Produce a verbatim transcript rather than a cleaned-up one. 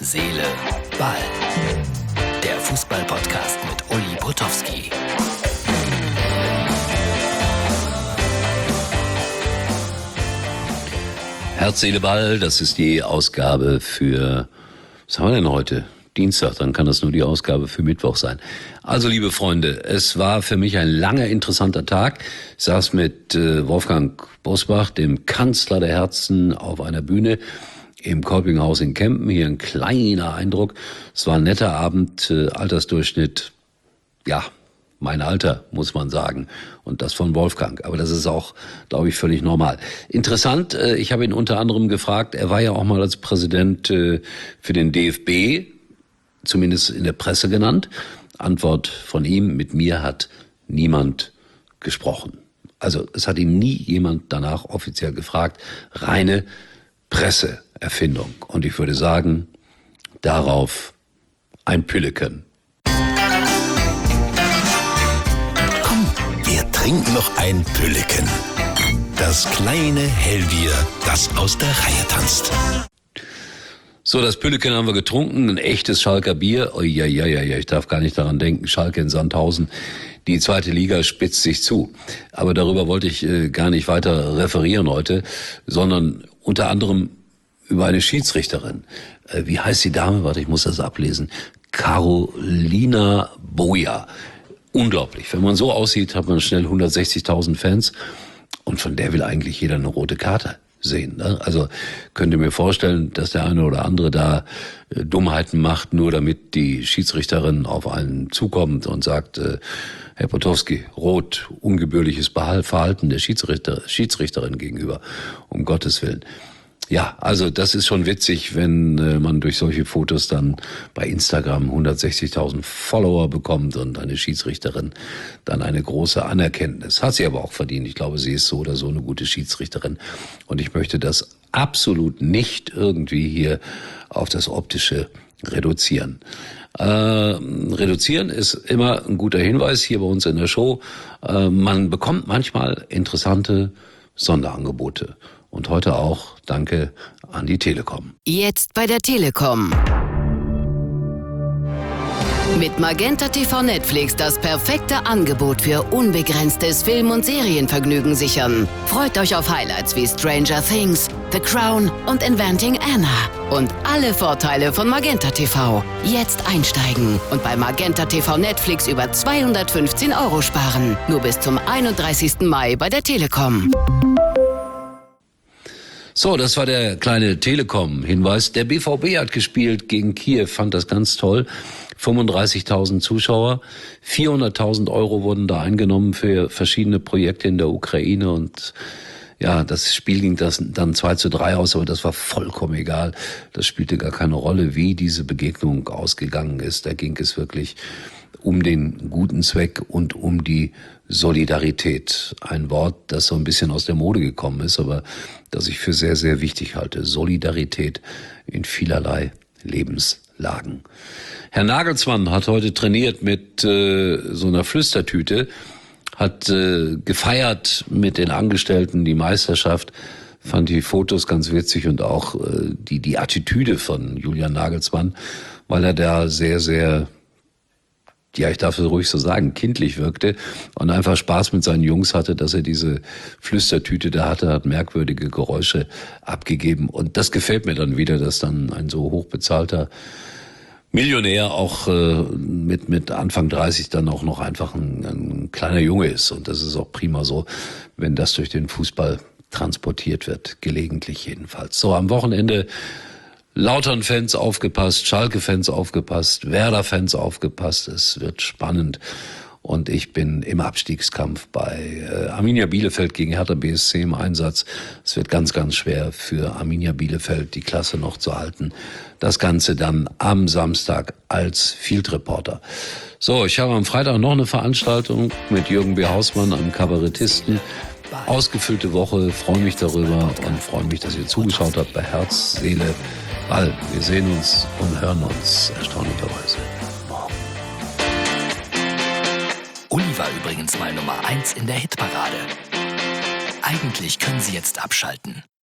Seele, Ball. Der Fußball-Podcast mit Uli Potowski. Herz, Seele, Ball, das ist die Ausgabe für, was haben wir denn heute? Dienstag, dann kann das nur die Ausgabe für Mittwoch sein. Also, liebe Freunde, es war für mich ein langer, interessanter Tag. Ich saß mit äh, Wolfgang Bosbach, dem Kanzler der Herzen, auf einer Bühne im Kolpinghaus in Kempen. Hier ein kleiner Eindruck. Es war ein netter Abend, äh, Altersdurchschnitt, ja, mein Alter, muss man sagen. Und das von Wolfgang. Aber das ist auch, glaube ich, völlig normal. Interessant, äh, ich habe ihn unter anderem gefragt, er war ja auch mal als Präsident äh, für den D F B, zumindest in der Presse genannt. Antwort von ihm: Mit mir hat niemand gesprochen. Also es hat ihn nie jemand danach offiziell gefragt. Reine Presseerfindung. Und ich würde sagen, darauf ein Pülleken. Komm, wir trinken noch ein Pülleken. Das kleine Hellbier, das aus der Reihe tanzt. So, das Pülleken haben wir getrunken, ein echtes Schalker Bier. Oh, ja, ja, ja, ja, ich darf gar nicht daran denken, Schalke in Sandhausen, die zweite Liga spitzt sich zu. Aber darüber wollte ich äh, gar nicht weiter referieren heute, sondern unter anderem über eine Schiedsrichterin. Äh, wie heißt die Dame? Warte, ich muss das ablesen. Carolina Boja. Unglaublich. Wenn man so aussieht, hat man schnell hundertsechzigtausend Fans und von der will eigentlich jeder eine rote Karte sehen. Ne? Also könnt ihr mir vorstellen, dass der eine oder andere da äh, Dummheiten macht, nur damit die Schiedsrichterin auf einen zukommt und sagt, äh, Herr Potowski, rot, ungebührliches Verhalten der Schiedsrichter, Schiedsrichterin gegenüber, um Gottes Willen. Ja, also das ist schon witzig, wenn äh, man durch solche Fotos dann bei Instagram hundertsechzigtausend Follower bekommt und eine Schiedsrichterin dann eine große Anerkenntnis. Hat sie aber auch verdient. Ich glaube, sie ist so oder so eine gute Schiedsrichterin. Und ich möchte das absolut nicht irgendwie hier auf das Optische reduzieren. Äh, reduzieren ist immer ein guter Hinweis hier bei uns in der Show. Äh, man bekommt manchmal interessante Sonderangebote. Und heute auch danke an die Telekom. Jetzt bei der Telekom. Mit Magenta T V Netflix das perfekte Angebot für unbegrenztes Film- und Serienvergnügen sichern. Freut euch auf Highlights wie Stranger Things, The Crown und Inventing Anna. Und alle Vorteile von Magenta T V. Jetzt einsteigen und bei Magenta T V Netflix über zweihundertfünfzehn Euro sparen. Nur bis zum einunddreißigsten Mai bei der Telekom. So, das war der kleine Telekom-Hinweis. Der B V B hat gespielt gegen Kiew, fand das ganz toll. fünfunddreißigtausend Zuschauer, vierhunderttausend Euro wurden da eingenommen für verschiedene Projekte in der Ukraine und ja, das Spiel ging das dann zwei zu drei aus, aber das war vollkommen egal. Das spielte gar keine Rolle, wie diese Begegnung ausgegangen ist. Da ging es wirklich um den guten Zweck und um die Solidarität. Ein Wort, das so ein bisschen aus der Mode gekommen ist, aber das ich für sehr, sehr wichtig halte. Solidarität in vielerlei Lebenslagen. Herr Nagelsmann hat heute trainiert mit äh, so einer Flüstertüte, hat äh, gefeiert mit den Angestellten die Meisterschaft, fand die Fotos ganz witzig und auch äh, die, die Attitüde von Julian Nagelsmann, weil er da sehr, sehr, ja, ich darf es ruhig so sagen, kindlich wirkte und einfach Spaß mit seinen Jungs hatte, dass er diese Flüstertüte da hatte, hat merkwürdige Geräusche abgegeben. Und das gefällt mir dann wieder, dass dann ein so hochbezahlter Millionär auch äh, mit mit Anfang dreißig dann auch noch einfach ein, ein kleiner Junge ist. Und das ist auch prima so, wenn das durch den Fußball transportiert wird, gelegentlich jedenfalls. So, am Wochenende Lautern-Fans aufgepasst, Schalke-Fans aufgepasst, Werder-Fans aufgepasst. Es wird spannend. Und ich bin im Abstiegskampf bei äh, Arminia Bielefeld gegen Hertha B S C im Einsatz. Es wird ganz, ganz schwer für Arminia Bielefeld, die Klasse noch zu halten. Das Ganze dann am Samstag als Field Reporter. So, ich habe am Freitag noch eine Veranstaltung mit Jürgen B. Hausmann, einem Kabarettisten. Ausgefüllte Woche, freue mich darüber und freue mich, dass ihr zugeschaut habt bei Herz, Seele, Ball. Wir sehen uns und hören uns erstaunlicherweise morgen. Uli war übrigens mal Nummer eins in der Hitparade. Eigentlich können Sie jetzt abschalten.